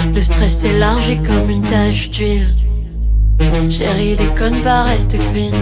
Le stress est large comme une tache d'huile. Chérie, déconne pas, reste clean.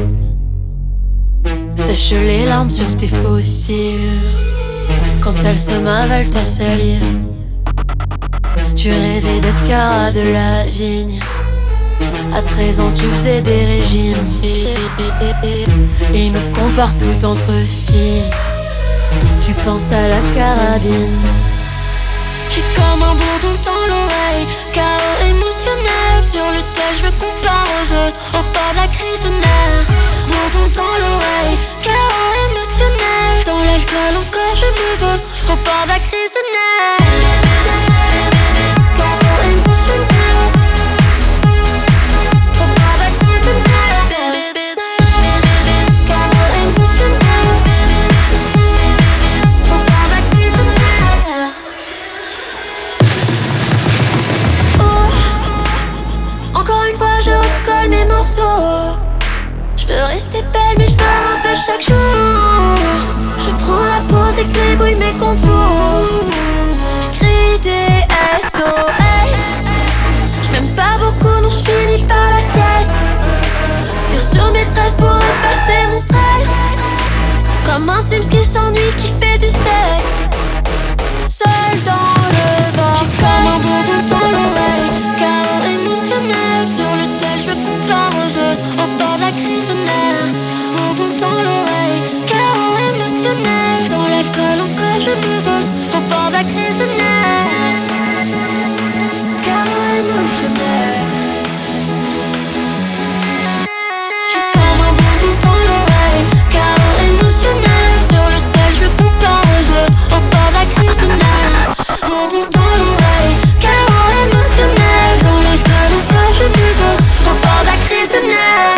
Sèche les larmes sur tes fossiles. Quand elles se m'avalent ta salive. Tu rêvais d'être Cara de la Vigne. À 13 ans tu faisais des régimes. Ils nous comparent tout entre filles. Tu penses à la carabine. J'ai comme un bourdon dans l'oreille, chaos émotionnel sur lequel je me compare aux autres. Au bord de la crise de nerfs, bourdon dans l'oreille, chaos émotionnel. Dans l'air je gueule encore, je me vote. Au bord de la crise de nerfs, chaos émotionnel. Au bord de la crise de nerfs, chaos émotionnel. Au bord de la crise de nerfs. Encore une fois je recolle mes morceaux. Je veux rester belle mais je meurs un peu chaque jour. Je prends la pause et gribouille mes contours. Je crie des SOS. Je m'aime pas beaucoup non je finis par l'assiette. Tire sur mes tresses pour effacer mon stress. Comme un Sims qui s'ennuie, qui fait du sexe. Seul dans le vent. J'ai comme un bourdon dans l'oreille, chaos émotionnel sur lequel je me compare aux autres. Au bord de la crise de nerfs, bourdon dans l'oreille, chaos émotionnel. Dans l'alcool encore je me vote. Au bord de la crise de nerfs, chaos émotionnel. J'ai comme un bourdon dans l'oreille, chaos émotionnel sur lequel je me compare aux autres. Au bord de la crise de nerfs, bourdon dans l'oreille, chaos émotionnel. Dans l'alcool encore je me vote. Au bord de la crise de nerfs.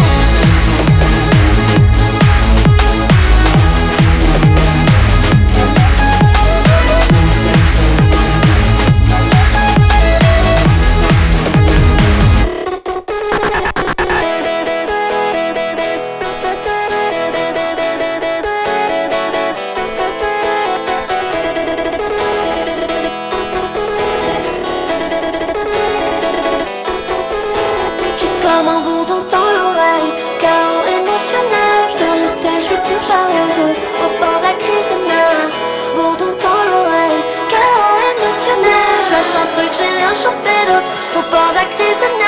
Comme un bourdon dans l'oreille, chaos émotionnel sur lequel je me compare aux autres. Au bord de la crise de nerfs, bourdon dans l'oreille, chaos émotionnel. Je lâche un truc, j'ai rien chopé d'autre. Au bord de la crise de nerfs.